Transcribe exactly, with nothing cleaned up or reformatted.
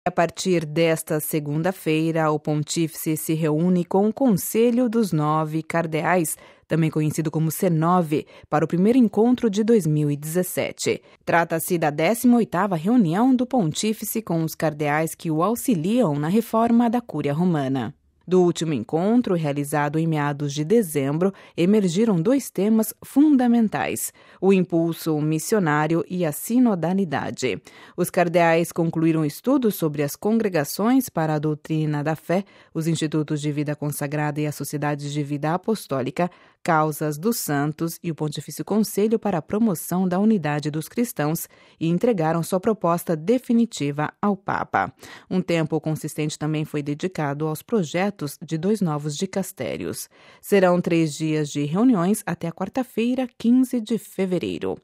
A partir desta segunda-feira, o Pontífice se reúne com o Conselho dos Nove Cardeais, também conhecido como C nove, para o primeiro encontro de dois mil e dezessete. Trata-se da décima oitava reunião do Pontífice com os cardeais que o auxiliam na reforma da Cúria Romana. Do último encontro, realizado em meados de dezembro, emergiram dois temas fundamentais: o impulso missionário e a sinodalidade. Os cardeais concluíram estudos sobre as congregações para a doutrina da fé, os institutos de vida consagrada e as sociedades de vida apostólica, causas dos santos e o Pontifício Conselho para a Promoção da Unidade dos Cristãos e entregaram sua proposta definitiva ao Papa. Um tempo consistente também foi dedicado aos projetos de dois novos dicastérios. Serão três dias de reuniões até a quarta-feira, quinze de fevereiro.